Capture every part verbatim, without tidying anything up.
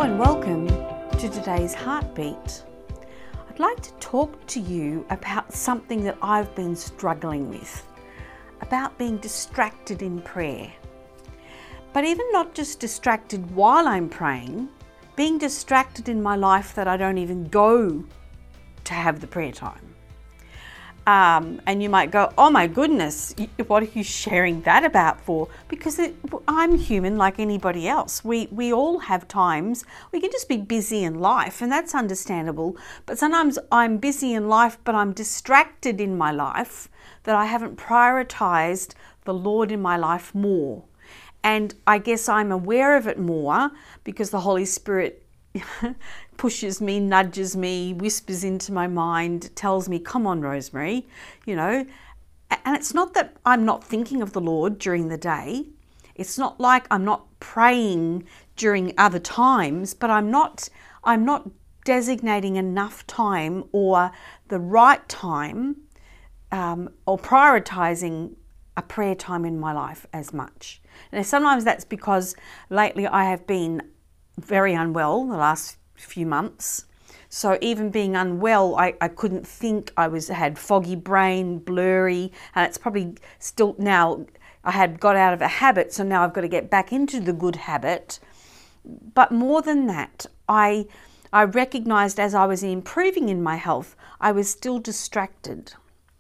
and welcome to today's Heartbeat. I'd like to talk to you about something that I've been struggling with, about being distracted in prayer. But even not just distracted while I'm praying, being distracted in my life that I don't even go to have the prayer time. Um, and you might go, oh my goodness, what are you sharing that about for? Because it, I'm human like anybody else. We we all have times, we can just be busy in life, and that's understandable. But sometimes I'm busy in life, but I'm distracted in my life that I haven't prioritized the Lord in my life more. And I guess I'm aware of it more because the Holy Spirit pushes me, nudges me, whispers into my mind, tells me, come on, Rosemary, you know. And it's not that I'm not thinking of the Lord during the day. It's not like I'm not praying during other times, but I'm not, I'm not designating enough time or the right time um, or prioritizing a prayer time in my life as much. Now, sometimes that's because lately I have been very unwell the last few months. So even being unwell, I, I couldn't think. I was had foggy brain, blurry, and it's probably still now. I had got out of a habit, so now I've got to get back into the good habit. But more than that, I I recognised as I was improving in my health, I was still distracted.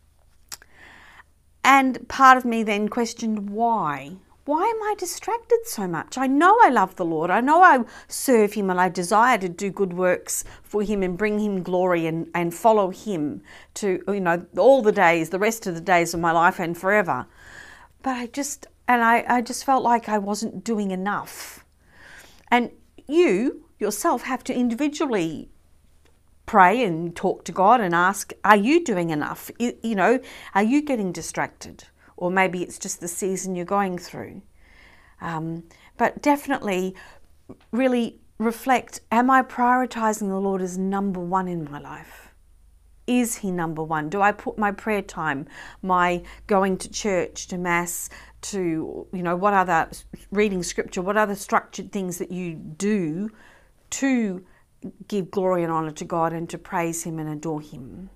And part of me then questioned why. Why am I distracted so much? I know I love the Lord. I know I serve Him and I desire to do good works for Him and bring Him glory and, and follow Him to, you know, all the days, the rest of the days of my life and forever. But I just, and I, I just felt like I wasn't doing enough. And you yourself have to individually pray and talk to God and ask, are you doing enough? You know, are you getting distracted? Or maybe it's just the season you're going through. Um, but definitely really reflect, am I prioritizing the Lord as number one in my life? Is He number one? Do I put my prayer time, my going to church, to mass, to, you know, what other, reading scripture, what other structured things that you do to give glory and honor to God and to praise Him and adore Him?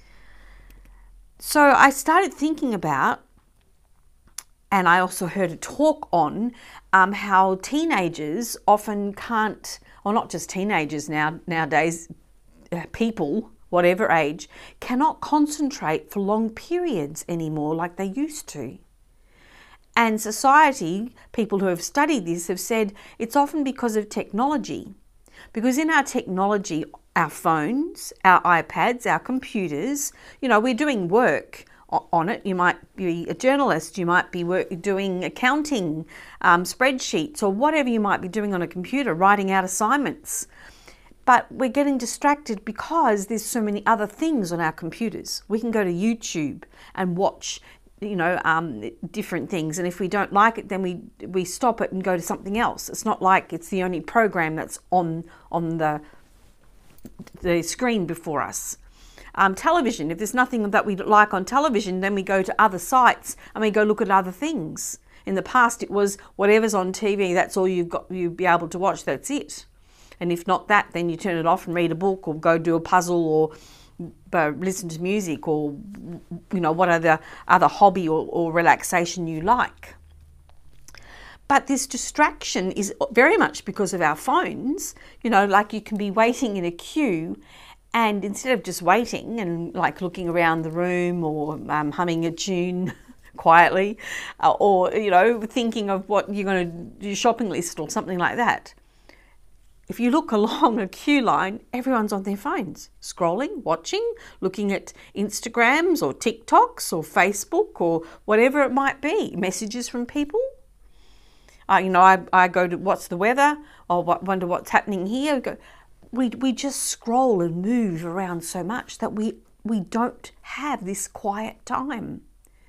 So I started thinking about, and I also heard a talk on um, how teenagers often can't, or not just teenagers now nowadays, uh, people, whatever age, cannot concentrate for long periods anymore like they used to. And society, people who have studied this have said it's often because of technology. Because in our technology, our phones, our iPads, our computers, you know, we're doing work on it. You might be a journalist, you might be work, doing accounting, um, spreadsheets, or whatever you might be doing on a computer, writing out assignments. But we're getting distracted because there's so many other things on our computers. We can go to YouTube and watch, you know, um, different things. And if we don't like it, then we we stop it and go to something else. It's not like it's the only program that's on on the the screen before us. Um, television, if there's nothing that we like on television, then we go to other sites and we go look at other things. In the past, it was whatever's on T V, that's all you've got, you'll be able to watch, that's it. And if not that, then you turn it off and read a book or go do a puzzle or uh, listen to music or, you know, what other, other hobby or, or relaxation you like. But this distraction is very much because of our phones. You know, like you can be waiting in a queue, and instead of just waiting and like looking around the room or um, humming a tune quietly, uh, or, you know, thinking of what you're going to do, your shopping list or something like that. If you look along a queue line, everyone's on their phones, scrolling, watching, looking at Instagrams or TikToks or Facebook or whatever it might be, messages from people. Uh, you know, I, I go to what's the weather, or what, wonder what's happening here. I go, We we just scroll and move around so much that we, we don't have this quiet time.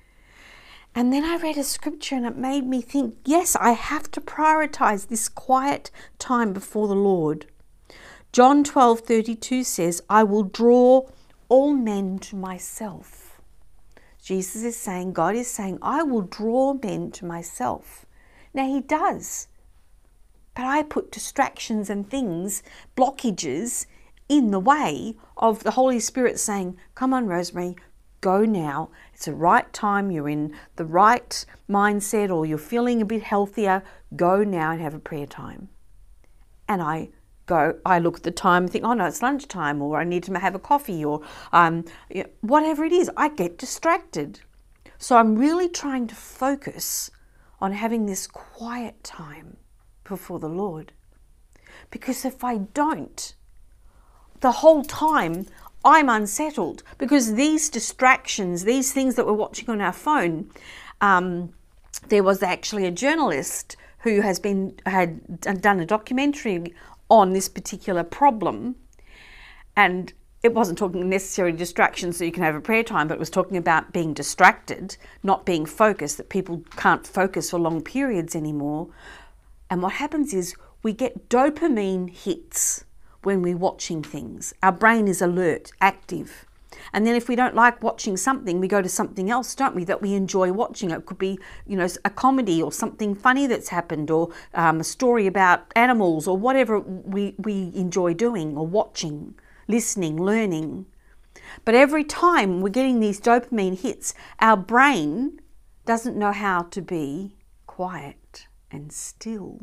And then I read a scripture and it made me think, yes, I have to prioritize this quiet time before the Lord. John twelve thirty-two says, I will draw all men to myself. Jesus is saying, God is saying, I will draw men to myself. Now He does. But I put distractions and things, blockages in the way of the Holy Spirit saying, come on, Rosemary, go now. It's the right time. You're in the right mindset, or you're feeling a bit healthier. Go now and have a prayer time. And I go, I look at the time and think, oh no, it's lunchtime, or I need to have a coffee, or um, whatever it is. I get distracted. So I'm really trying to focus on having this quiet time before the Lord. Because if I don't, the whole time I'm unsettled, because these distractions, these things that we're watching on our phone, um, there was actually a journalist who has been had done a documentary on this particular problem, and it wasn't talking necessarily distractions so you can have a prayer time, but it was talking about being distracted, not being focused, that people can't focus for long periods anymore. And what happens is we get dopamine hits when we're watching things. Our brain is alert, active. And then if we don't like watching something, we go to something else, don't we, that we enjoy watching. It could be, you know, a comedy or something funny that's happened, or um, a story about animals, or whatever we, we enjoy doing or watching, listening, learning. But every time we're getting these dopamine hits, our brain doesn't know how to be quiet and still.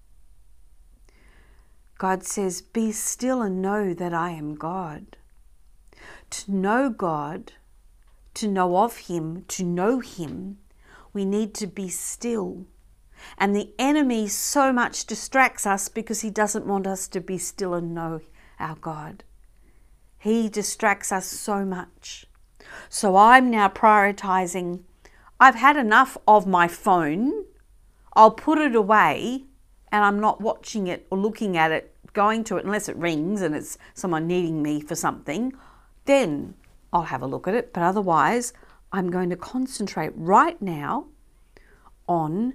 God says, be still and know that I am God. To know God, to know of Him, to know Him, we need to be still. And the enemy so much distracts us because he doesn't want us to be still and know our God. He distracts us so much. So I'm now prioritizing, I've had enough of my phone. I'll put it away, and I'm not watching it or looking at it, going to it, unless it rings and it's someone needing me for something. Then I'll have a look at it. But otherwise, I'm going to concentrate right now on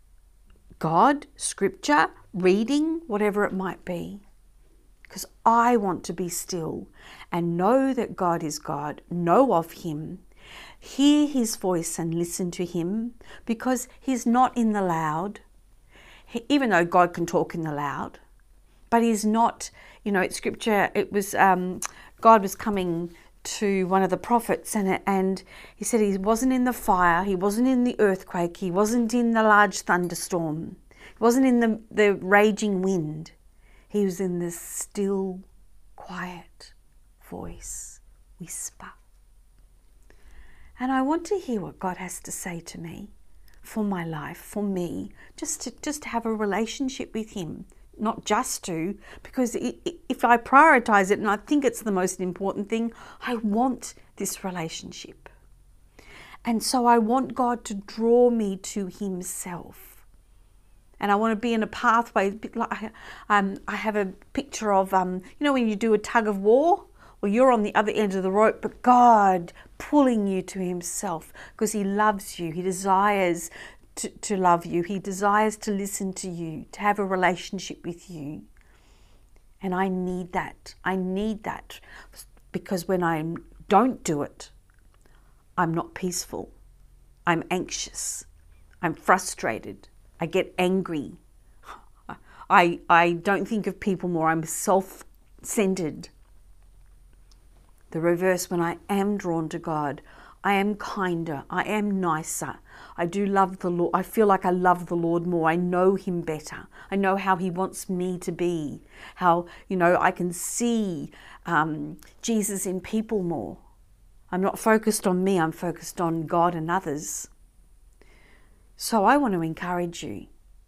God, Scripture, reading, whatever it might be. Because I want to be still and know that God is God, know of Him, hear His voice and listen to Him, because He's not in the loud. He, even though God can talk in the loud, but He's not, you know, it's Scripture, it was, um, God was coming to one of the prophets, and, and He said He wasn't in the fire, He wasn't in the earthquake, He wasn't in the large thunderstorm, He wasn't in the, the raging wind. He was in the still, quiet voice, whisper. And I want to hear what God has to say to me for my life, for me, just to just to have a relationship with Him. Not just to, because if I prioritize it, and I think it's the most important thing, I want this relationship. And so I want God to draw me to Himself. And I want to be in a pathway. Like, um, I have a picture of, um, you know, when you do a tug of war, well, you're on the other end of the rope, but God pulling you to Himself, because He loves you. He desires to, to love you. He desires to listen to you, to have a relationship with you. And I need that. I need that, because when I don't do it, I'm not peaceful. I'm anxious. I'm frustrated. I get angry. I, I don't think of people more. I'm self-centered. The reverse, when I am drawn to God, I am kinder. I am nicer. I do love the Lord. I feel like I love the Lord more. I know Him better. I know how He wants me to be. How, you know, I can see um, Jesus in people more. I'm not focused on me. I'm focused on God and others. So I want to encourage you,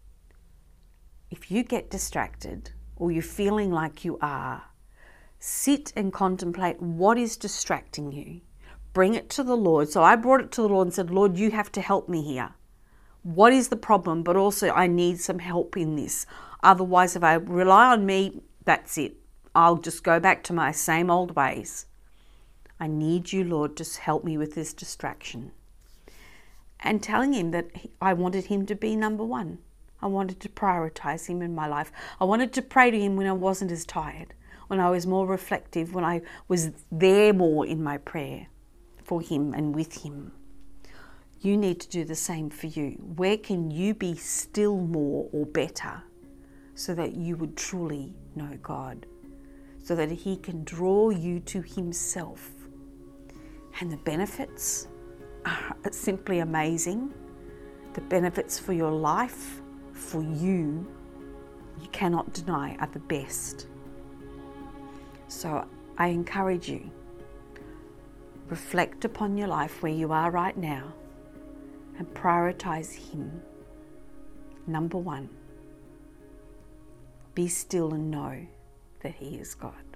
if you get distracted or you're feeling like you are, sit and contemplate what is distracting you. Bring it to the Lord. So I brought it to the Lord and said, Lord, you have to help me here. What is the problem? But also I need some help in this. Otherwise, if I rely on me, that's it. I'll just go back to my same old ways. I need you, Lord, just help me with this distraction. And telling Him that I wanted Him to be number one. I wanted to prioritize Him in my life. I wanted to pray to Him when I wasn't as tired, when I was more reflective, when I was there more in my prayer for Him and with Him. You need to do the same for you. Where can you be still more or better so that you would truly know God, so that He can draw you to Himself. And the benefits are simply amazing. The benefits for your life, for you, you cannot deny, are the best. So I encourage you, reflect upon your life where you are right now and prioritize Him. Number one, be still and know that He is God.